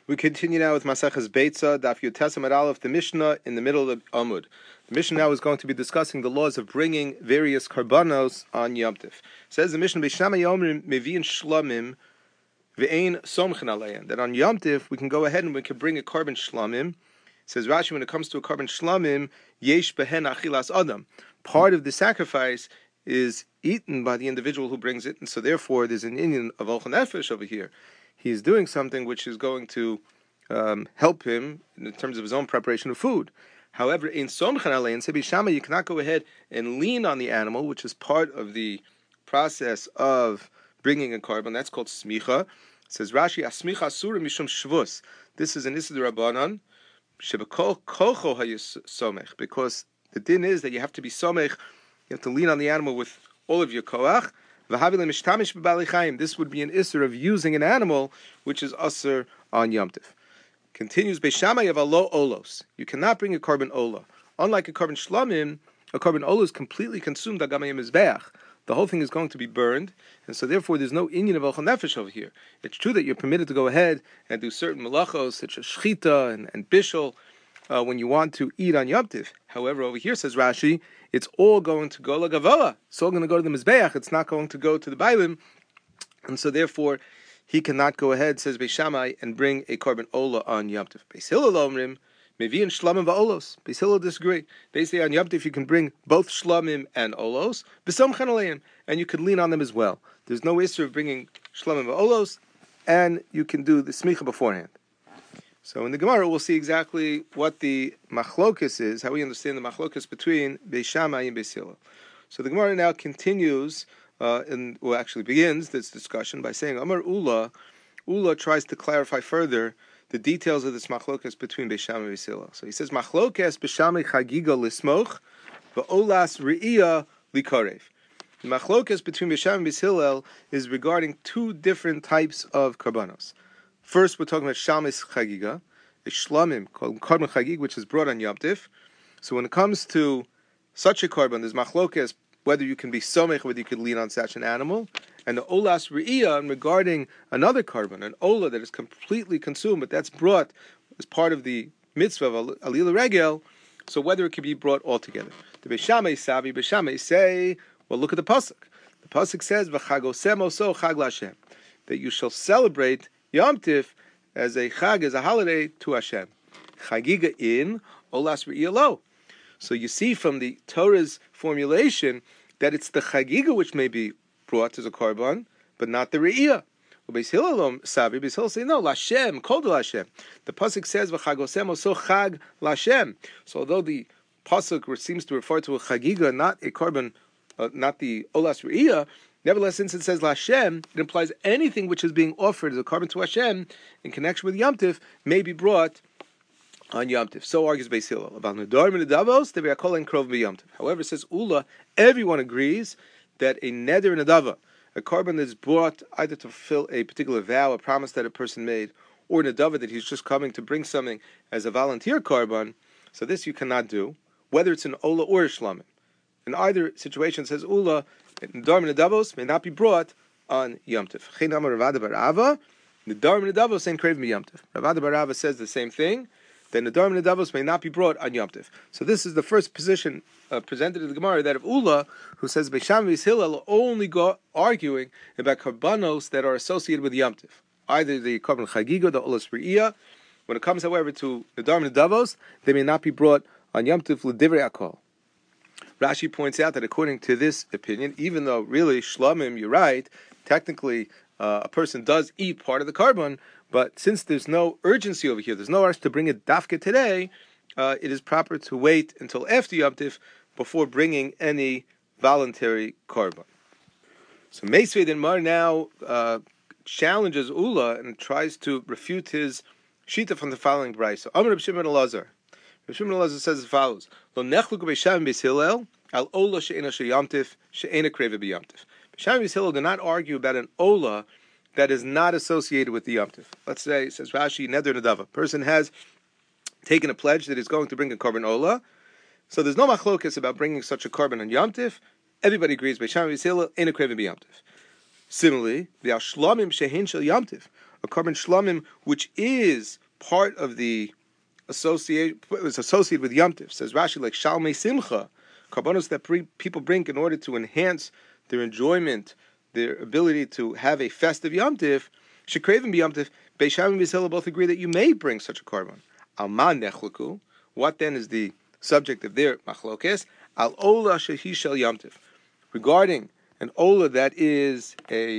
We continue now with Maseches Beitza, Daf Yud Tes Amud Aleph, the Mishnah in the middle of Amud. The Mishnah now is going to be discussing the laws of bringing various karbanos on Yom Tif. Says the Mishnah, B'Shama Yomrim Mevi'in Shlamim Ve'ein Somchen Alein. That on Yom Tif we can go ahead and we can bring a carbon shlamim. Says Rashi, when it comes to a carbon shlamim, Yesh Behen Achilas Adam. Part of the sacrifice is eaten by the individual who brings it, and so therefore there's an inyan of Ochel Nefesh over here. He's doing something which is going to help him in terms of his own preparation of food. However, in Somchen Alein, Sebi Shama, you cannot go ahead and lean on the animal, which is part of the process of bringing a carbon. That's called smicha. It says Rashi, Asmicha Asura Mishum Shvus. This is an Issa Rabbanan, Shebekol Kocho Hayis Somech, because the din is that you have to be somech, you have to lean on the animal with all of your koach. This would be an isser of using an animal, which is usser on Yom Tif. Continues, Beishamai of alo olos. You cannot bring a carbon ola. Unlike a carbon shlamim, a carbon ola is completely consumed agamayim mizbeach. The whole thing is going to be burned, and so therefore there's no inyan of ochel nefesh over here. It's true that you're permitted to go ahead and do certain malachos, such as shchita and bishul, when you want to eat on Yom Tif. However, over here, says Rashi, it's all going to go lagavoa. It's all going to go to the mizbeach. It's not going to go to the bailim, and so therefore he cannot go ahead, says Beis Shammai, and bring a carbon ola on Yom Tif. Beis Hillel omrim mevi'in shlamim va'olos. Beis Hillel disagree. They say on Yom Tif you can bring both shlamim and olos, b'somchen aleim, and you can lean on them as well. There's no issue of bringing shlamim va'olos, and you can do the smicha beforehand. So in the Gemara, we'll see exactly what the machlokas is, how we understand the machlokas between Beis Shammai and Beis Hillel. So the Gemara now continues, actually begins this discussion by saying, Amar Ula tries to clarify further the details of this machlokas between Beis Shammai and Beis Hillel. So he says, machlokas Beis Shammai chagiga lismoch, va'olas re'iyah likarev. The machlokas between Beis Shammai and Beis Hillel is regarding two different types of karbanos. First, we're talking about Shamis Chagiga, a shlamim called Karban Chagig, which is brought on Yom Tif. So when it comes to such a carbon, there's machlokas whether you can be somech, whether you could lean on such an animal, and the olas re'iyah regarding another carbon, an ola that is completely consumed, but that's brought as part of the mitzvah of alila regel. So whether it can be brought all together. The Beis Shammai Savi, Beis Shammai say, well, look at the pasuk. The pasuk says, "V'chagosem oso chag l'Hashem," that you shall celebrate Yom Tif as a chag, as a holiday to Hashem. Chagiga in, olas re'iyah lo. So you see from the Torah's formulation that it's the chagiga which may be brought as a korban, but not the re'iyah. Beis Hillel Savi, Beis Hillel say no, Lashem, kol to Lashem. The pasuk says v'chagosem oso chag Lashem. So although the pasuk seems to refer to a chagiga, not a korban, not the olas re'iyah, nevertheless, since it says Lashem, it implies anything which is being offered as a carbon to Hashem in connection with Yom Tif may be brought on Yom Tif. So argues Beis Hillel. About Nedarim and Nedavos, they are calling Krov Yom Tif. However, says Ula, everyone agrees that a Neder and Nedava, a carbon that is brought either to fulfill a particular vow, a promise that a person made, or Nedava that he's just coming to bring something as a volunteer carbon, so this you cannot do, whether it's an Ola or a Shlamim. In either situation, says Ula, Nedarim and Nedavos may not be brought on Yom Tif. Chen Amar Ravada bar Ava, Nedarim and Nedavos ain't Krev Yom Tif. Ravada bar Ava says the same thing, that Nedarim and Nedavos may not be brought on Yom Tif. So this is the first position presented in the Gemara, that of Ula, who says Beis Shammai and Beis Hillel only go arguing about karbanos that are associated with Yom Tif, either the karban chagiga, the olas re'iyah. When it comes, however, to Nedarim and Nedavos, they may not be brought on Yom Tif l'divrei akol. Rashi points out that according to this opinion, even though really shlamim, you're right, technically a person does eat part of the carbon, but since there's no urgency over here, there's no rush to bring it dafka today, it is proper to wait until after Yom Tif before bringing any voluntary carbon. So Meisvei Den Mar now challenges Ula and tries to refute his shita from the following brayso. Amar Reb Shimon Elazar. Reb Shimon Elazar says as follows: Lo nechlu Beis Shammai and Beis Hillel al ola she'ena sheyom tif she'ena kreva b'yom tif. Beis Shammai and Beis Hillel do not argue about an ola that is not associated with the Yom Tif. Let's say, says Rashi, Neder Nedava. Person has taken a pledge that he's going to bring a carbon ola. So there's no machlokas about bringing such a carbon on Yom Tif. Everybody agrees, Beis Shammai and Beis Hillel ain't a kreva b'yom tif. Similarly, the Ashlamim Shehin Shel Yom Tif, a korban shlamim which is part of the associated with Yom Tif. Says Rashi, like Shalmei Simcha, korbanos that people bring in order to enhance their enjoyment, their ability to have a festive Yom Tif. Shekravim b'Yom Tif. Beis Shammai and Beis Hillel both agree that you may bring such a korban. Alman nechluku. What then is the subject of their machlokes? Al ola shehi shel Yom Tif. Regarding an ola that is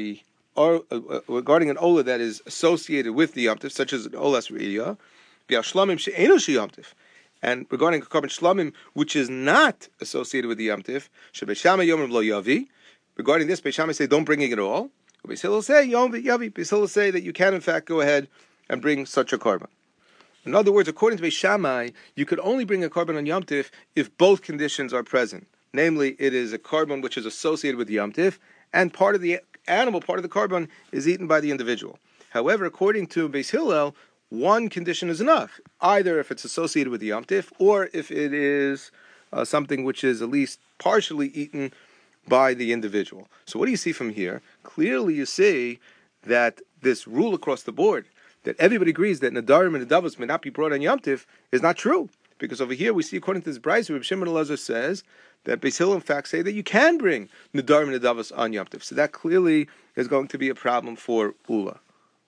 regarding an ola that is associated with the Yom Tif, such as an olas re'iyah, v'ashlamim she'eno she'Yom Tif, and regarding a korban shlamim which is not associated with the Yom Tif, shebeis Shammai yomrim lo yavi. Regarding this, Beis Shammai say don't bring it at all. Beis Hillel say yom yavi. Beis Hillel say that you can in fact go ahead and bring such a korban. In other words, according to Beis Shammai, you could only bring a korban on Yom Tif if both conditions are present. Namely, it is a korban which is associated with Yom Tif, and part of the animal, part of the korban, is eaten by the individual. However, according to Beis Hillel, one condition is enough, either if it's associated with the Yom Tif, or if it is something which is at least partially eaten by the individual. So what do you see from here? Clearly you see that this rule across the board, that everybody agrees that Nadarim and Nedavos may not be brought on Yom Tif, is not true. Because over here we see, according to this Brayso, Reb Shimon Elazar says that Beis Hillel in fact say that you can bring Nadarim and Nedavos on Yom Tif. So that clearly is going to be a problem for Ula.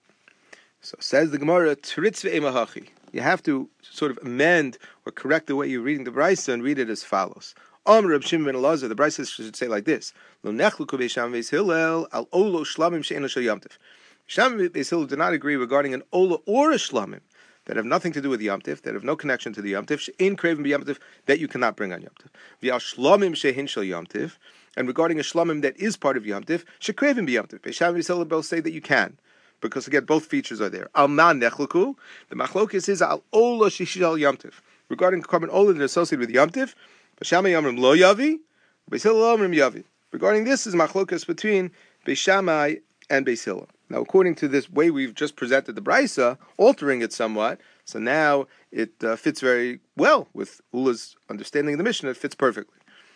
So says the Gemara, Tritz ve'emahachi. You have to sort of amend or correct the way you're reading the Brayso and read it as follows. Reb Shimon Elazar, the Brayso should say like this: Lo nechluku Beis Shammai Beis Hillel al olo shlamim she'eno shel Yom Tif. Shammai Beis Hillel do not agree regarding an ola or a shlamim that have nothing to do with Yom Tif, that have no connection to the Yom Tif, she'ein kravim b'Yom Tif, that you cannot bring on Yom Tif. V'al shlamim she'hin shel Yom Tif, and regarding a shlamim that is part of Yom Tif, she'kravim b'Yom Tif. Beis Shammai Beis Hillel both say that you can, because again both features are there. Al ma nechluku, the machlokes is al ola shel Yom Tif. Regarding korban ola that is associated with Yom Tif, Beis Shammai yomrim lo yavi, Beis Hillel yomrim yavi. Regarding this is machlokes between Beis Shammai and Beis Hillel. Now, according to this way we've just presented the Brayso, altering it somewhat, so now it fits very well with Ula's understanding of the Mishnah. It fits perfectly.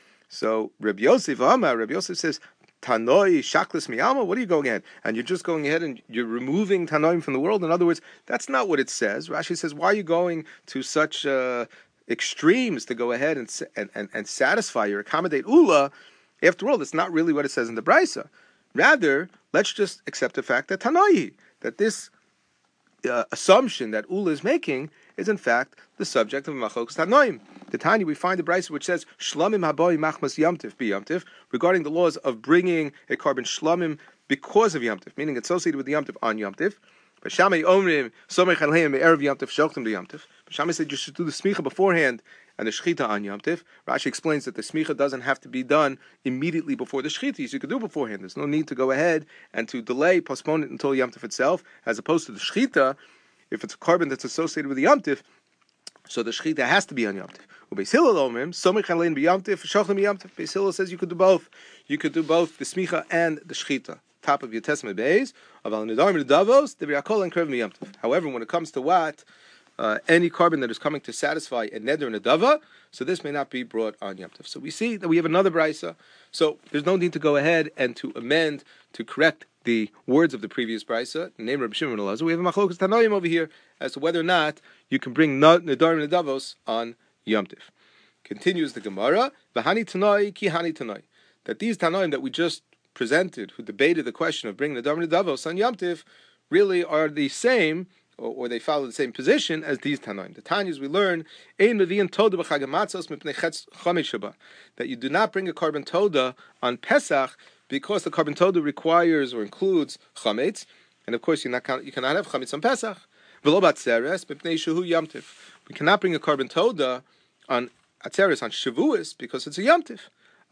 So Reb Yosef says, Tanoi shaklis miyama, what are you going ahead? And you're just going ahead and you're removing Tanoim from the world. In other words, that's not what it says. Rashi says, why are you going to such extremes to go ahead and satisfy or accommodate Ula? After all, that's not really what it says in the Brayso. Rather, let's just accept the fact that Tanoi, that this assumption that Ula is making is in fact the subject of Machlokes Tanoim. The Tanya, we find the Brayso which says Shlamim haboi machmas Yom Tif bi Yom Tif, regarding the laws of bringing a korban shlamim because of Yom Tif, meaning associated with the Yom Tif on Yom Tif. But Shammai omrim somech alheim erev Yom Tif shochtem bi Yom Tif. Shammai said you should do the smicha beforehand and the shechita on Yom Tif. Rashi explains that the smicha doesn't have to be done immediately before the shechita. You could do it beforehand. There's no need to go ahead and to delay, postpone it until Yom Tif itself, as opposed to the shechita. If it's a korban that's associated with the Yom Tif, so the shechita has to be on Yom Tif. Beis Hillel omrim somech alein b'Yom Tif shochtem b'Yom Tif. Beis Hillel says you could do both. You could do both the smicha and the shechita. Top of your Testament Beis of al nedarim nedavos the v'yakol and krev b'Yom Tif. However, when it comes to what any korban that is coming to satisfy a neder and a dava, so this may not be brought on Yom Tov. So we see that we have another Brayso. So there's no need to go ahead and to amend, to correct the words of the previous Brayso. The name of Reb Shimon Elazar. We have a Machlokes Tanoim over here as to whether or not you can bring nedarim and nedavos on Yom Tov. Continues the Gemara, V'hani Tanoi ki hani Tanoi, that these Tanoim that we just presented, who debated the question of bringing nedarim and nedavos on Yom Tov, really are the same, or they follow the same position as these Tanoim. The Tanyas we learn, that you do not bring a korban toda on Pesach because the korban toda requires or includes chametz, and of course you cannot have chametz on Pesach. We cannot bring a korban toda on Atzeres, on Shavuos, because it's a Yom Tif.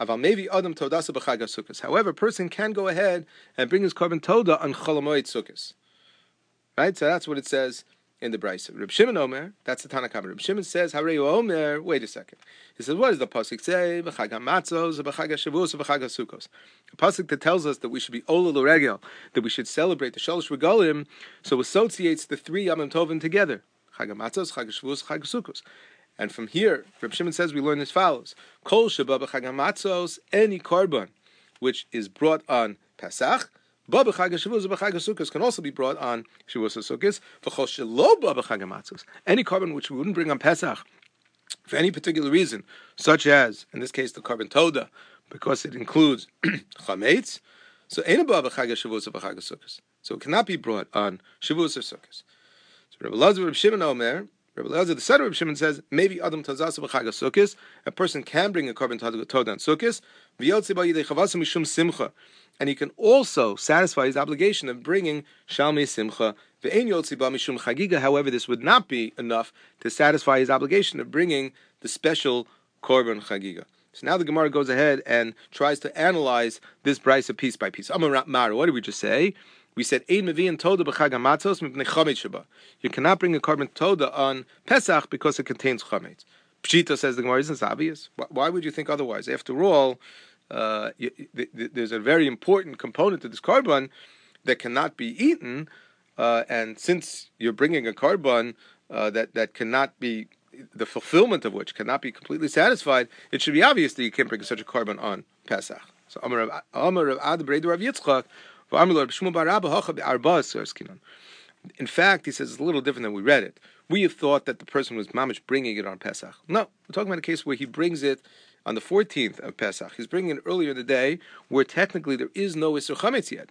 However, a person can go ahead and bring his korban toda on Chol Hamoed Sukkos. Right, so that's what it says in the Brayso. Reb Shimon Omer, that's the Tanna Kamma. Reb Shimon says, Harei Omer, wait a second. He says, what does the pasuk say? B'chag hamatzos, b'chag hashavus, b'chag hasukos. A pasuk that tells us that we should be ola l'regel, that we should celebrate the Shalosh Regalim, so associates the three Yamim Tovim together. Chag hamatzos, chag hashavus, chag hasukos. And from here, Reb Shimon says we learn as follows: Kol sheba b'chag hamatzos, any korban which is brought on Pesach, Ba b'chag Shavuos b'chag Sukkos can also be brought on Shavuos Sukkos. V'chol shelo ba b'chag Matzos. Any carbon which we wouldn't bring on Pesach for any particular reason, such as in this case the carbon toda, because it includes chametz. So ein ba b'chag Shavuos b'chag Sukkos. So it cannot be brought on Shavuos or Sukkos. So Rabbi Elazar Reb Shimon Omer. Rabbi Elazar, the son of Reb Shimon, says maybe Adam Tazasa b'chag Sukkos. A person can bring a carbon toda on Sukkos. V'yotzi ba yidei chavasa mishum simcha, and he can also satisfy his obligation of bringing shalmei simcha. Ve'ein yotzi ba mishum chagiga. However, this would not be enough to satisfy his obligation of bringing the special korban chagiga. So now the Gemara goes ahead and tries to analyze this brisa piece by piece. Amar Mar, what did we just say? We said, Ein mevi'in toda b'chag hamatzos mipnei chametz sheba. You cannot bring a carbon toda on Pesach because it contains chametz. Pshita, says the Gemara, isn't this obvious? Why would you think otherwise? After all, there's a very important component to this carbon that cannot be eaten, and since you're bringing a carbon that cannot be, the fulfillment of which cannot be completely satisfied, it should be obvious that you can't bring such a carbon on Pesach. So Amar Rav Ad Breidu Rav Yitzchak. In fact, he says it's a little different than we read it. We have thought that the person was mamish bringing it on Pesach. No, we're talking about a case where he brings it on the 14th of Pesach. He's bringing it earlier in the day, where technically there is no Isur Chametz yet.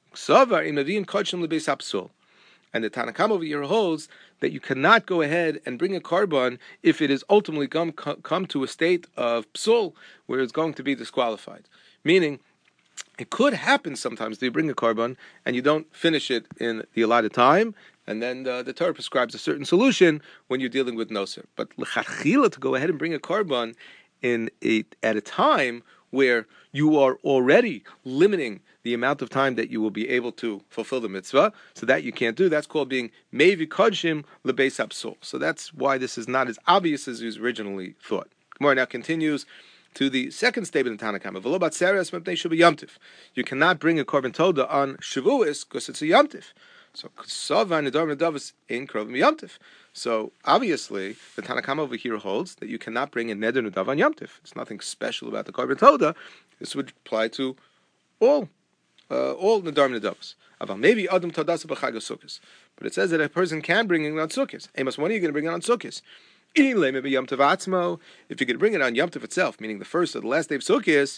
And the Tanna Kamma over here holds that you cannot go ahead and bring a carbon if it is ultimately come to a state of psul, where it's going to be disqualified. Meaning, it could happen sometimes that you bring a carbon and you don't finish it in the allotted time, and then the Torah prescribes a certain solution when you're dealing with noser. But l'chachila, to go ahead and bring a carbon at a time where you are already limiting the amount of time that you will be able to fulfill the mitzvah, so that you can't do, that's called being mevi kodshim lebeis hapsul. So that's why this is not as obvious as it was originally thought. Gemara now continues to the second statement in Tanna Kamma. V'lo batzeres mepnei shuv yomtiv. You cannot bring a carbon toda on Shavuos because it's a yomtiv. So k'sava nedar nedavos in krovim yomtiv. So obviously the Tanna Kamma over here holds that you cannot bring a neder nedav on yomtiv. There's nothing special about the carbon toda. This would apply to all nedar nedavos. Aval maybe adam todasa b'chag sukkos. But it says that a person can bring it on sukkos. Amos, when are you going to bring it on sukkos? If you're going to bring it on Yom Tov itself, meaning the first or the last day of Sukkot,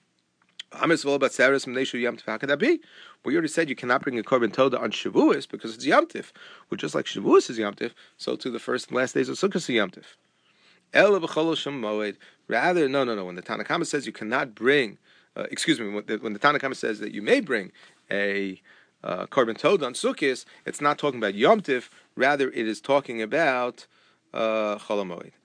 how could that be? We already said you cannot bring a carbon toda on Shavuos because it's Yom Tov. Well, just like Shavuos is Yom Tov, so too the first and last days of Sukkot is Yom Tov. Rather, no. When the Tanna Kamma says you cannot bring, when the Tanna Kamma says that you may bring a carbon toda on Sukkot, it's not talking about Yom Tov. Rather, it is talking about Chol HaMoed.